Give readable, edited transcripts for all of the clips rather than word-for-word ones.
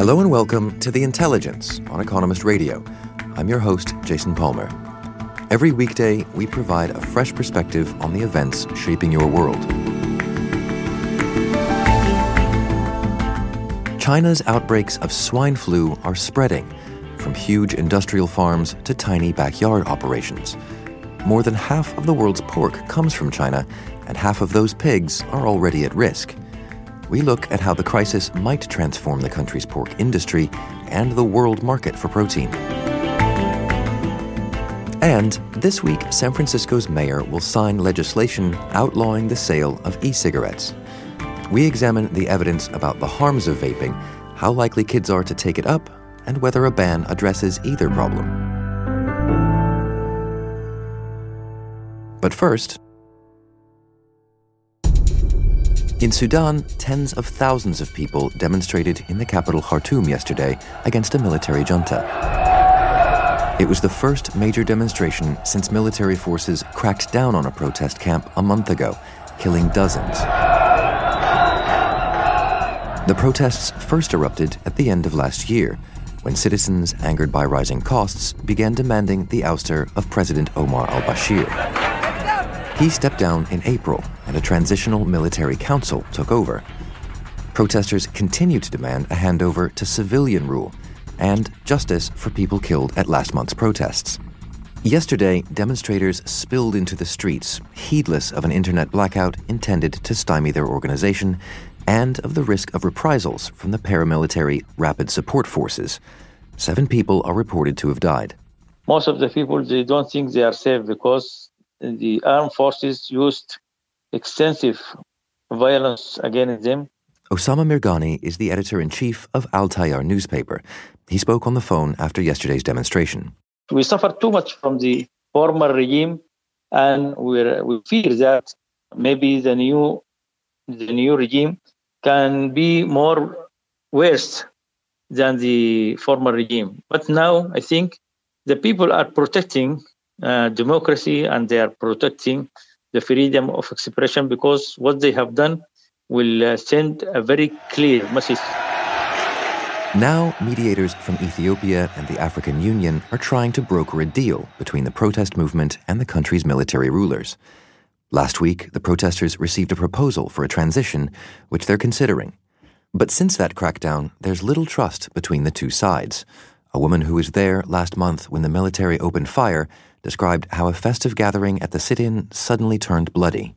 Hello and welcome to The Intelligence on Economist Radio. I'm your host, Jason Palmer. Every weekday, we provide a fresh perspective on the events shaping your world. China's outbreaks of swine flu are spreading, from huge industrial farms to tiny backyard operations. More than half of the world's pork comes from China, and half of those pigs are already at risk. We look at how the crisis might transform the country's pork industry and the world market for protein. And this week, San Francisco's mayor will sign legislation outlawing the sale of e-cigarettes. We examine the evidence about the harms of vaping, how likely kids are to take it up, and whether a ban addresses either problem. But first, in Sudan, tens of thousands of people demonstrated in the capital Khartoum yesterday against a military junta. It was the first major demonstration since military forces cracked down on a protest camp a month ago, killing dozens. The protests first erupted at the end of last year, when citizens, angered by rising costs, began demanding the ouster of President Omar al-Bashir. He stepped down in April, and a transitional military council took over. Protesters continue to demand a handover to civilian rule and justice for people killed at last month's protests. Yesterday, demonstrators spilled into the streets, heedless of an internet blackout intended to stymie their organization and of the risk of reprisals from the paramilitary Rapid Support Forces. 7 people are reported to have died. Most of the people, they don't think they are safe because the armed forces used extensive violence against them. Osama Mirghani is the editor-in-chief of Al Tayar newspaper. He spoke on the phone after yesterday's demonstration. We suffered too much from the former regime, and we fear that maybe the new regime can be more worse than the former regime. But now I think the people are protecting democracy, and they are protecting the freedom of expression, because what they have done will send a very clear message. Now, mediators from Ethiopia and the African Union are trying to broker a deal between the protest movement and the country's military rulers. Last week, the protesters received a proposal for a transition, which they're considering. But since that crackdown, there's little trust between the two sides. A woman who was there last month when the military opened fire described how a festive gathering at the sit-in suddenly turned bloody.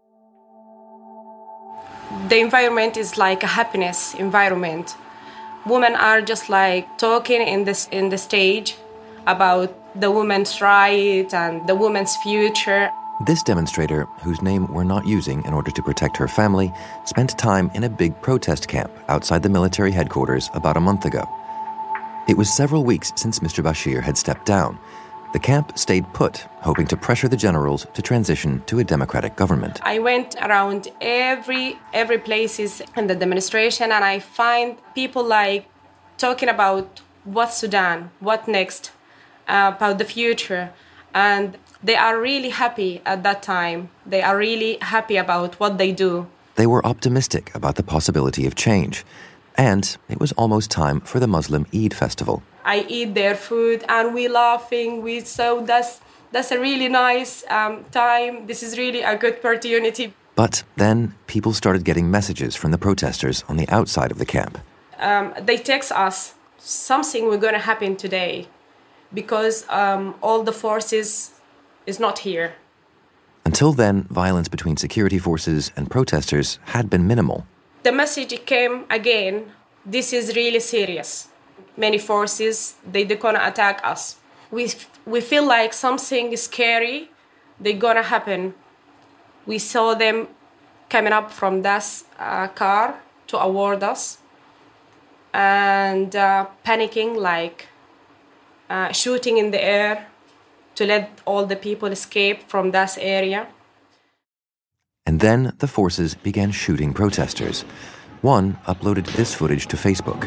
The environment is like a happiness environment. Women are just like talking in the stage about the women's right and the women's future. This demonstrator, whose name we're not using in order to protect her family, spent time in a big protest camp outside the military headquarters about a month ago. It was several weeks since Mr. Bashir had stepped down. The camp stayed put, hoping to pressure the generals to transition to a democratic government. I went around every places in the demonstration, and I find people like talking about what Sudan, what next, about the future. And they are really happy at that time. They are really happy about what they do. They were optimistic about the possibility of change. And it was almost time for the Muslim Eid festival. I eat their food and we laughing. So that's a really nice time. This is really a good opportunity. But then people started getting messages from the protesters on the outside of the camp. They text us, something will going to happen today because all the forces is not here. Until then, violence between security forces and protesters had been minimal. The message came again, this is really serious. Many forces, they're gonna attack us. We feel like something scary, they're gonna happen. We saw them coming up from that car to award us and panicking, like shooting in the air to let all the people escape from that area. And then the forces began shooting protesters. One uploaded this footage to Facebook.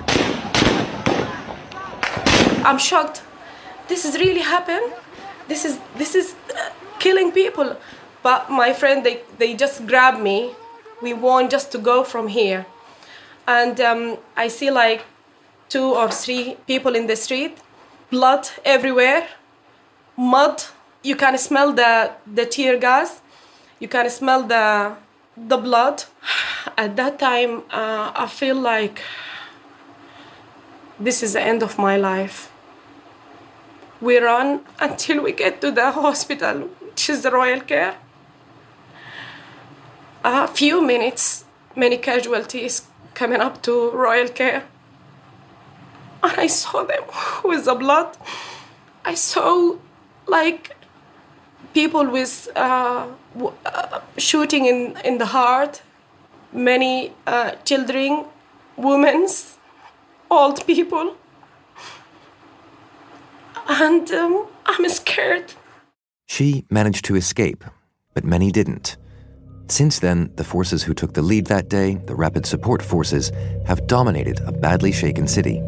I'm shocked. This is really happened. This is killing people. But my friend, they just grabbed me. We want just to go from here. And I see like 2 or 3 people in the street, blood everywhere, mud. You can smell the tear gas. You can smell the blood. At that time, I feel like this is the end of my life. We run until we get to the hospital, which is the Royal Care. A few minutes, many casualties coming up to Royal Care. And I saw them with the blood. I saw like people with shooting in the heart, many children, women, old people. And I'm scared. She managed to escape, but many didn't. Since then, the forces who took the lead that day, the Rapid Support Forces, have dominated a badly shaken city.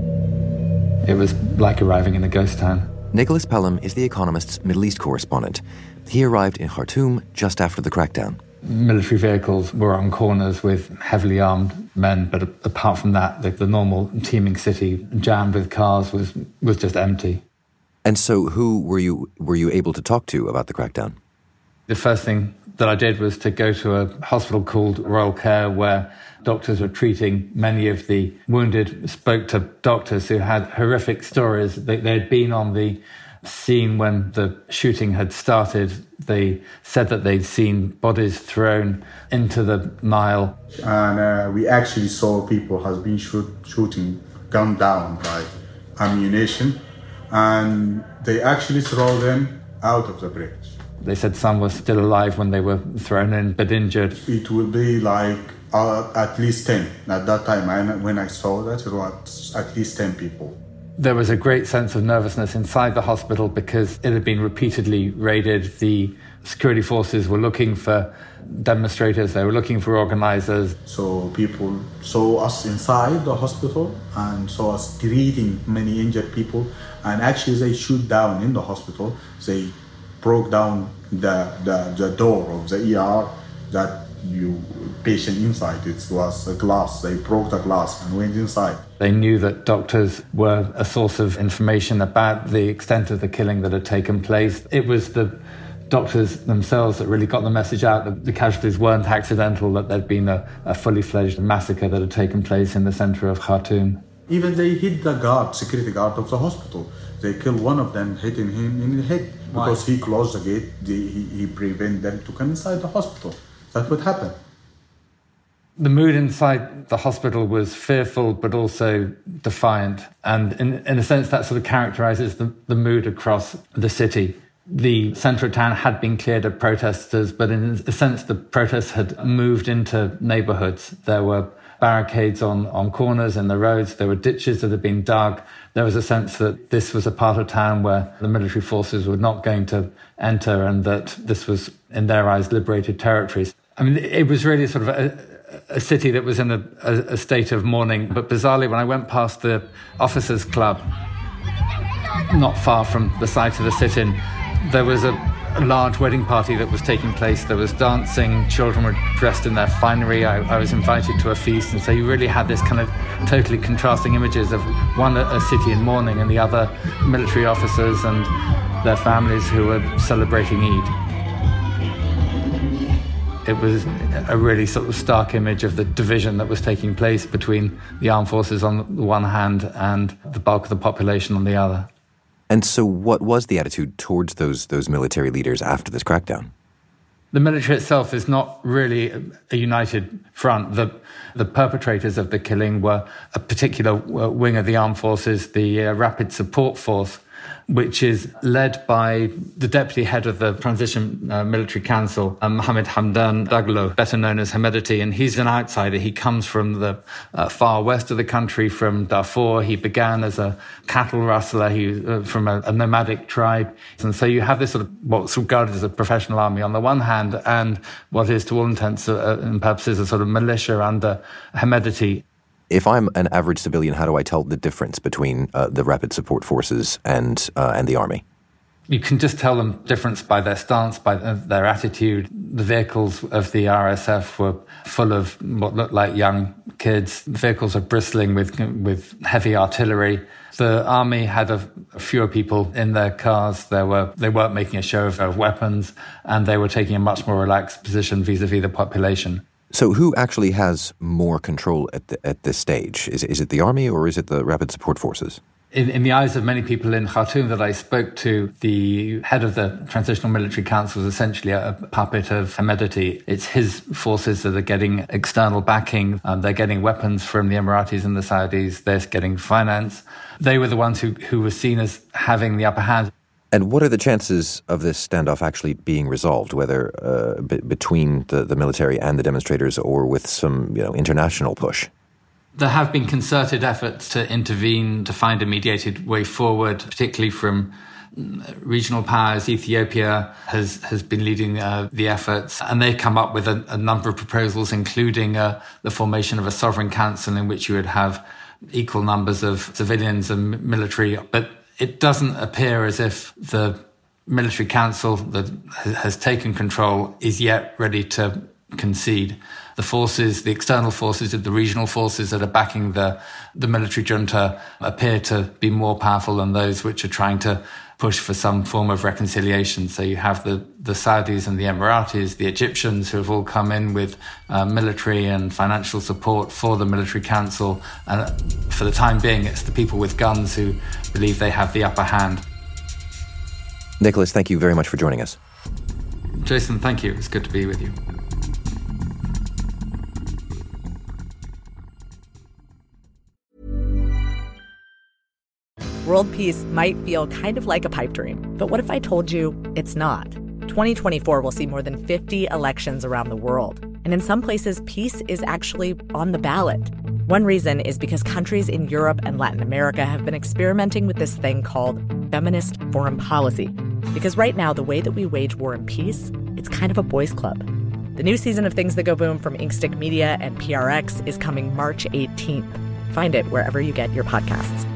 It was like arriving in a ghost town. Nicholas Pelham is The Economist's Middle East correspondent. He arrived in Khartoum just after the crackdown. Military vehicles were on corners with heavily armed men, but apart from that, the normal teeming city jammed with cars was just empty. And so who were you able to talk to about the crackdown? The first thing that I did was to go to a hospital called Royal Care, where doctors were treating many of the wounded, spoke to doctors who had horrific stories. They had been on the scene when the shooting had started. They said that they'd seen bodies thrown into the Nile. And we actually saw people has been shooting, gunned down by ammunition, and they actually throw them out of the bridge. They said some were still alive when they were thrown in, but injured. It would be like at least 10. At that time, when I saw that, it was at least 10 people. There was a great sense of nervousness inside the hospital because it had been repeatedly raided. The security forces were looking for demonstrators, they were looking for organisers. So people saw us inside the hospital and saw us greeting many injured people, and actually they shoot down in the hospital. They broke down the door of the ER that patient inside. It was a glass. They broke the glass and went inside. They knew that doctors were a source of information about the extent of the killing that had taken place. It was the doctors themselves that really got the message out that the casualties weren't accidental, that there'd been a fully fledged massacre that had taken place in the centre of Khartoum. Even they hit the security guard of the hospital. They killed one of them, hitting him in the head. Why? Because he closed the gate, he prevented them to come inside the hospital. That would happen. The mood inside the hospital was fearful, but also defiant. And in a sense, that sort of characterises the mood across the city. The centre of town had been cleared of protesters, but in a sense, the protests had moved into neighbourhoods. There were barricades on corners in the roads. There were ditches that had been dug. There was a sense that this was a part of town where the military forces were not going to enter, and that this was, in their eyes, liberated territories. I mean, it was really sort of a city that was in a state of mourning. But bizarrely, when I went past the Officers' Club, not far from the site of the sit-in, there was a large wedding party that was taking place. There was dancing, children were dressed in their finery. I was invited to a feast, and so you really had this kind of totally contrasting images of one, a city in mourning, and the other, military officers and their families who were celebrating Eid. It was a really sort of stark image of the division that was taking place between the armed forces on the one hand and the bulk of the population on the other. And so what was the attitude towards those military leaders after this crackdown? The military itself is not really a united front. The perpetrators of the killing were a particular wing of the armed forces, the Rapid Support Force, which is led by the deputy head of the Transition Military Council, Mohammed Hamdan Daglo, better known as Hemedti, and he's an outsider. He comes from the far west of the country, from Darfur. He began as a cattle rustler from a nomadic tribe. And so you have this sort of what's regarded as a professional army on the one hand, and what is to all intents and purposes a sort of militia under Hemedti. If I'm an average civilian, how do I tell the difference between the Rapid Support Forces and the army? You can just tell the difference by their stance, by their attitude. The vehicles of the RSF were full of what looked like young kids. Vehicles are bristling with heavy artillery. The army had fewer people in their cars. They weren't making a show of weapons, and they were taking a much more relaxed position vis-a-vis the population. So who actually has more control at this stage? Is it the army or is it the Rapid Support Forces? In the eyes of many people in Khartoum that I spoke to, the head of the Transitional Military Council is essentially a puppet of Hemedti. It's his forces that are getting external backing. They're getting weapons from the Emiratis and the Saudis. They're getting finance. They were the ones who were seen as having the upper hand. And what are the chances of this standoff actually being resolved, whether between the military and the demonstrators or with some international push? There have been concerted efforts to intervene, to find a mediated way forward, particularly from regional powers. Ethiopia has been leading the efforts, and they've come up with a number of proposals, including the formation of a sovereign council in which you would have equal numbers of civilians and military. But it doesn't appear as if the military council that has taken control is yet ready to concede. The forces, the external forces, the regional forces that are backing the military junta appear to be more powerful than those which are trying to push for some form of reconciliation. So you have the Saudis and the Emiratis, the Egyptians, who have all come in with military and financial support for the military council. And for the time being, it's the people with guns who believe they have the upper hand. Nicholas, thank you very much for joining us. Jason, thank you. It's good to be with you. World peace might feel kind of like a pipe dream, but what if I told you it's not? 2024 will see more than 50 elections around the world, and in some places, peace is actually on the ballot. One reason is because countries in Europe and Latin America have been experimenting with this thing called feminist foreign policy. Because right now, the way that we wage war and peace, it's kind of a boys' club. The new season of Things That Go Boom from Inkstick Media and PRX is coming March 18th. Find it wherever you get your podcasts.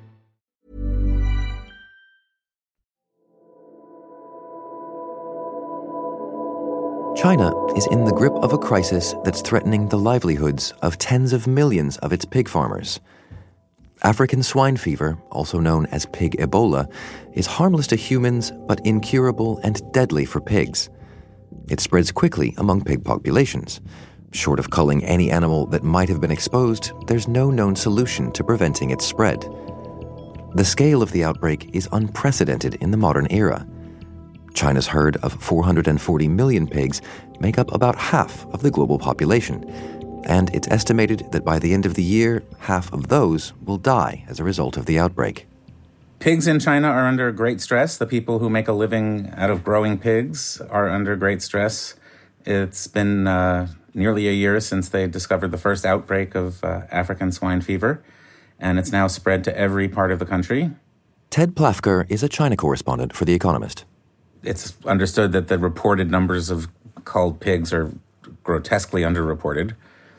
China is in the grip of a crisis that's threatening the livelihoods of tens of millions of its pig farmers. African swine fever, also known as pig Ebola, is harmless to humans but incurable and deadly for pigs. It spreads quickly among pig populations. Short of culling any animal that might have been exposed, there's no known solution to preventing its spread. The scale of the outbreak is unprecedented in the modern era. China's herd of 440 million pigs make up about half of the global population, and it's estimated that by the end of the year, half of those will die as a result of the outbreak. Pigs in China are under great stress. The people who make a living out of growing pigs are under great stress. It's been nearly a year since they discovered the first outbreak of African swine fever, and it's now spread to every part of the country. Ted Plafker is a China correspondent for The Economist. It's understood that the reported numbers of culled pigs are grotesquely underreported,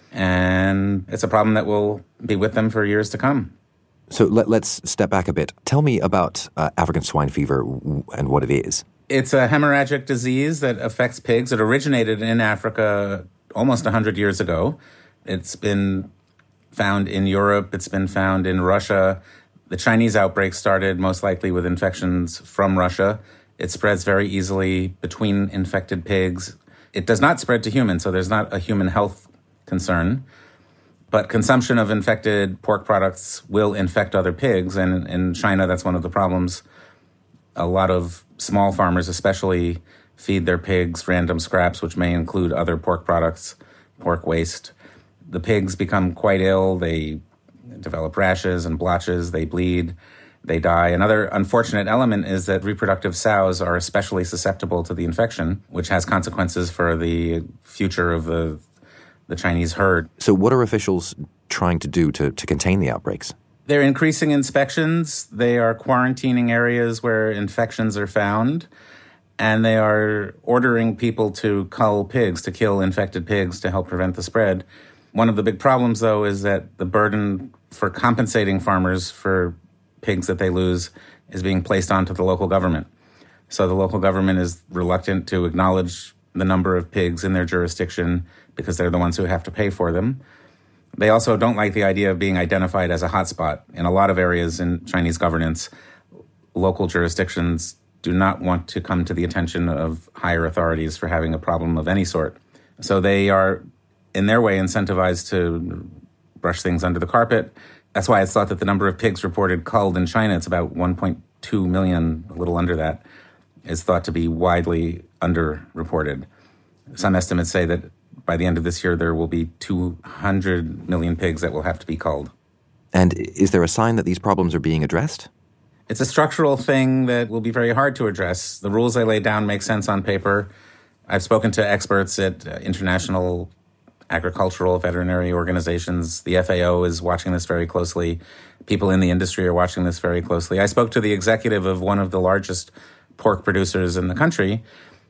and it's a problem that will be with them for years to come. So let's step back a bit. Tell me about African swine fever and what it is. It's a hemorrhagic disease that affects pigs. It originated in Africa almost 100 years ago. It's been found in Europe. It's been found in Russia. The Chinese outbreak started most likely with infections from Russia. It spreads very easily between infected pigs. It does not spread to humans, so there's not a human health concern. But consumption of infected pork products will infect other pigs, and in China, that's one of the problems. A lot of small farmers especially feed their pigs random scraps, which may include other pork products, pork waste. The pigs become quite ill. They develop rashes and blotches. They bleed. They die. Another unfortunate element is that reproductive sows are especially susceptible to the infection, which has consequences for the future of the Chinese herd. So what are officials trying to do to contain the outbreaks? They're increasing inspections. They are quarantining areas where infections are found. And they are ordering people to cull pigs, to kill infected pigs to help prevent the spread. One of the big problems, though, is that the burden for compensating farmers for pigs that they lose is being placed onto the local government. So the local government is reluctant to acknowledge the number of pigs in their jurisdiction because they're the ones who have to pay for them. They also don't like the idea of being identified as a hotspot. In a lot of areas in Chinese governance, local jurisdictions do not want to come to the attention of higher authorities for having a problem of any sort. So they are, in their way, incentivized to brush things under the carpet. That's why it's thought that the number of pigs reported culled in China, it's about 1.2 million, a little under that, is thought to be widely underreported. Some estimates say that by the end of this year, there will be 200 million pigs that will have to be culled. And is there a sign that these problems are being addressed? It's a structural thing that will be very hard to address. The rules I laid down make sense on paper. I've spoken to experts at international agricultural veterinary organizations. The FAO is watching this very closely. People in the industry are watching this very closely. I spoke to the executive of one of the largest pork producers in the country,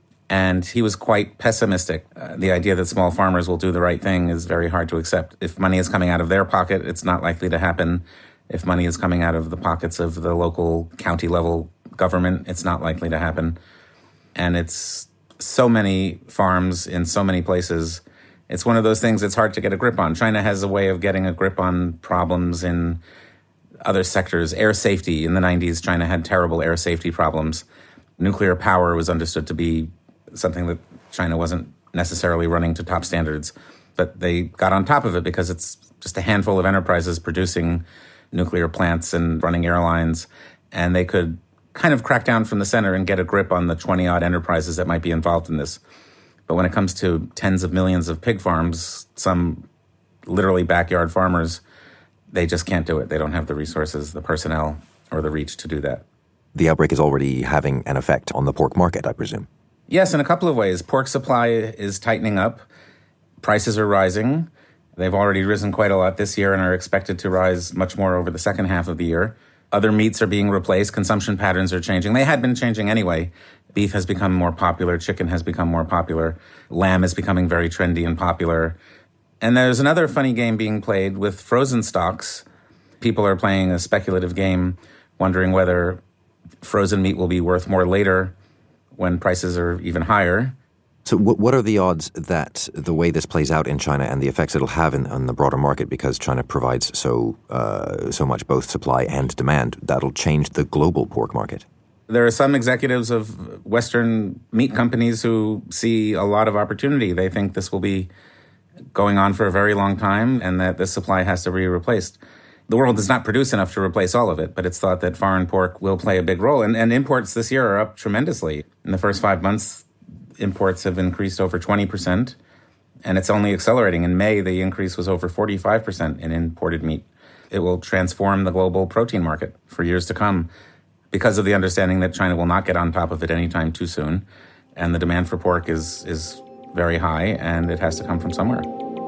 and he was quite pessimistic. The idea that small farmers will do the right thing is very hard to accept. If money is coming out of their pocket, it's not likely to happen. If money is coming out of the pockets of the local county-level government, it's not likely to happen. And it's so many farms in so many places. It's one of those things that's hard to get a grip on. China has a way of getting a grip on problems in other sectors. Air safety. In the 90s, China had terrible air safety problems. Nuclear power was understood to be something that China wasn't necessarily running to top standards. But they got on top of it because it's just a handful of enterprises producing nuclear plants and running airlines. And they could kind of crack down from the center and get a grip on the 20-odd enterprises that might be involved in this. But when it comes to tens of millions of pig farms, some literally backyard farmers, they just can't do it. They don't have the resources, the personnel, or the reach to do that. The outbreak is already having an effect on the pork market, I presume. Yes, in a couple of ways. Pork supply is tightening up. Prices are rising. They've already risen quite a lot this year and are expected to rise much more over the second half of the year. Other meats are being replaced. Consumption patterns are changing. They had been changing anyway. Beef has become more popular. Chicken has become more popular. Lamb is becoming very trendy and popular. And there's another funny game being played with frozen stocks. People are playing a speculative game, wondering whether frozen meat will be worth more later when prices are even higher. So what are the odds that the way this plays out in China and the effects it'll have on the broader market, because China provides so much both supply and demand, that'll change the global pork market? There are some executives of Western meat companies who see a lot of opportunity. They think this will be going on for a very long time and that this supply has to be replaced. The world does not produce enough to replace all of it, but it's thought that foreign pork will play a big role. And imports this year are up tremendously. In the first 5 months, imports have increased over 20%, and it's only accelerating. In May, the increase was over 45% in imported meat. It will transform the global protein market for years to come because of the understanding that China will not get on top of it anytime too soon. And the demand for pork is very high, and it has to come from somewhere.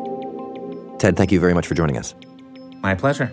Ted, thank you very much for joining us. My pleasure.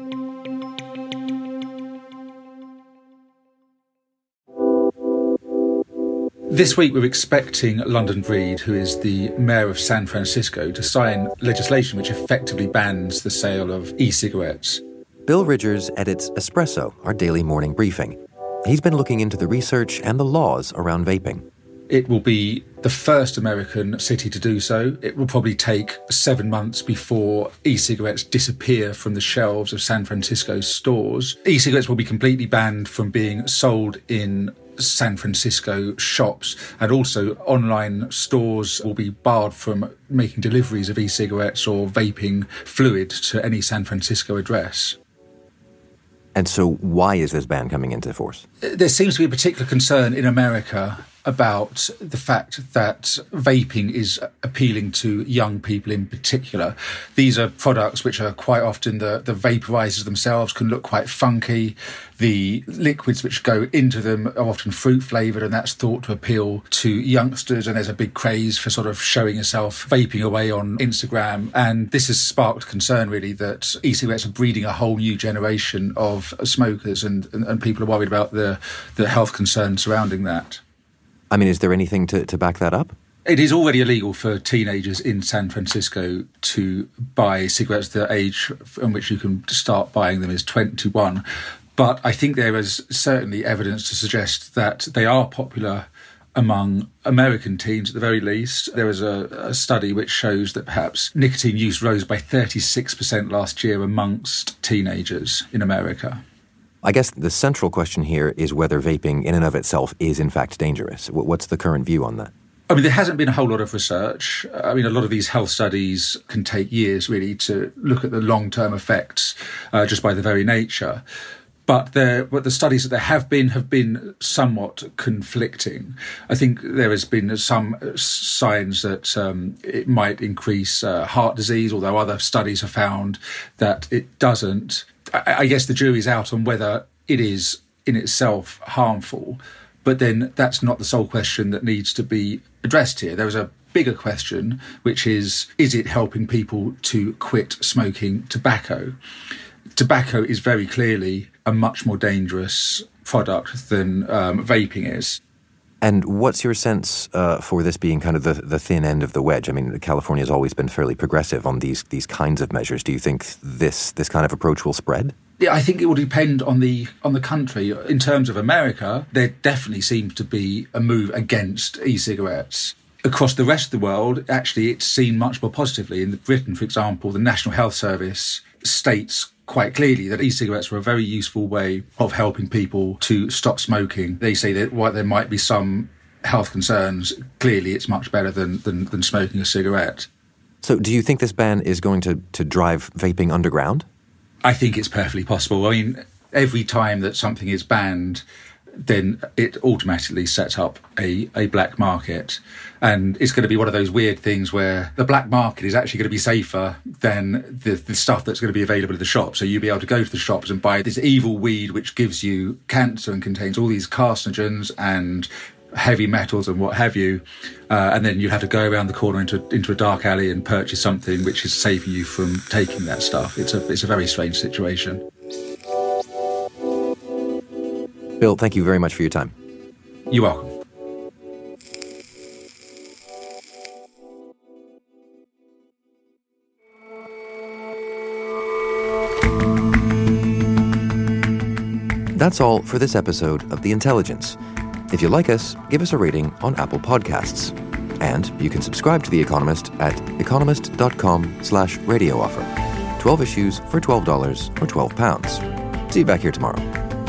This week, we're expecting London Breed, who is the mayor of San Francisco, to sign legislation which effectively bans the sale of e-cigarettes. Bill Ridgers edits Espresso, our daily morning briefing. He's been looking into the research and the laws around vaping. It will be the first American city to do so. It will probably take 7 months before e-cigarettes disappear from the shelves of San Francisco stores. E-cigarettes will be completely banned from being sold in San Francisco shops, and also online stores will be barred from making deliveries of e-cigarettes or vaping fluid to any San Francisco address. And so why is this ban coming into force? There seems to be a particular concern in America about the fact that vaping is appealing to young people in particular. These are products which are quite often, the vaporizers themselves can look quite funky. The liquids which go into them are often fruit flavoured, and that's thought to appeal to youngsters. And there's a big craze for sort of showing yourself vaping away on Instagram. And this has sparked concern, really, that e-cigarettes are breeding a whole new generation of smokers, and people are worried about the health concerns surrounding that. I mean, is there anything to back that up? It is already illegal for teenagers in San Francisco to buy cigarettes. The age from which you can start buying them is 21. But I think there is certainly evidence to suggest that they are popular among American teens at the very least. There was a study which shows that perhaps nicotine use rose by 36% last year amongst teenagers in America. I guess the central question here is whether vaping in and of itself is in fact dangerous. What's the current view on that? I mean, there hasn't been a whole lot of research. I mean, a lot of these health studies can take years, really, to look at the long-term effects just by the very nature. But the studies that there have been somewhat conflicting. I think there has been some signs that it might increase heart disease, although other studies have found that it doesn't. I guess the jury's out on whether it is in itself harmful. But then that's not the sole question that needs to be addressed here. There is a bigger question, which is it helping people to quit smoking tobacco? Tobacco is very clearly a much more dangerous product than vaping is. And what's your sense for this being kind of the thin end of the wedge? I mean, California has always been fairly progressive on these kinds of measures. Do you think this kind of approach will spread? Yeah, I think it will depend on the country. In terms of America, there definitely seems to be a move against e-cigarettes. Across the rest of the world, actually, it's seen much more positively. In Britain, for example, the National Health Service states quite clearly that e-cigarettes are a very useful way of helping people to stop smoking. They say that while there might be some health concerns, clearly it's much better than smoking a cigarette. So do you think this ban is going to drive vaping underground? I think it's perfectly possible. I mean, every time that something is banned, then it automatically sets up a black market. And it's going to be one of those weird things where the black market is actually going to be safer than the stuff that's going to be available in the shop. So you'll be able to go to the shops and buy this evil weed which gives you cancer and contains all these carcinogens and heavy metals and what have you. And then you'll have to go around the corner into a dark alley and purchase something which is saving you from taking that stuff. It's a very strange situation. Bill, thank you very much for your time. You're welcome. That's all for this episode of The Intelligence. If you like us, give us a rating on Apple Podcasts. And you can subscribe to The Economist at economist.com/radio offer. 12 issues for $12 or £12. See you back here tomorrow.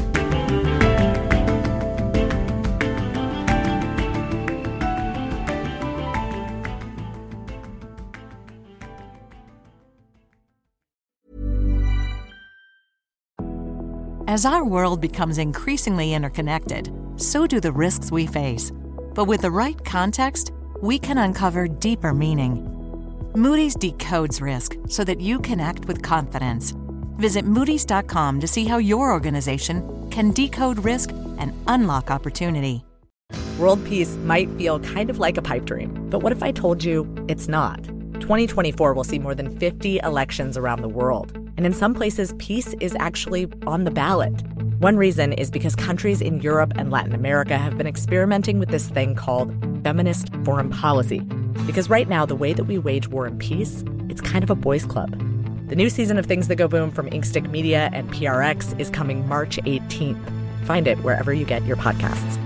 As our world becomes increasingly interconnected, so do the risks we face. But with the right context, we can uncover deeper meaning. Moody's decodes risk so that you can act with confidence. Visit Moody's.com to see how your organization can decode risk and unlock opportunity. World peace might feel kind of like a pipe dream, but what if I told you it's not? 2024 will see more than 50 elections around the world. And in some places, peace is actually on the ballot. One reason is because countries in Europe and Latin America have been experimenting with this thing called feminist foreign policy. Because right now, the way that we wage war and peace, it's kind of a boys' club. The new season of Things That Go Boom from Inkstick Media and PRX is coming March 18th. Find it wherever you get your podcasts.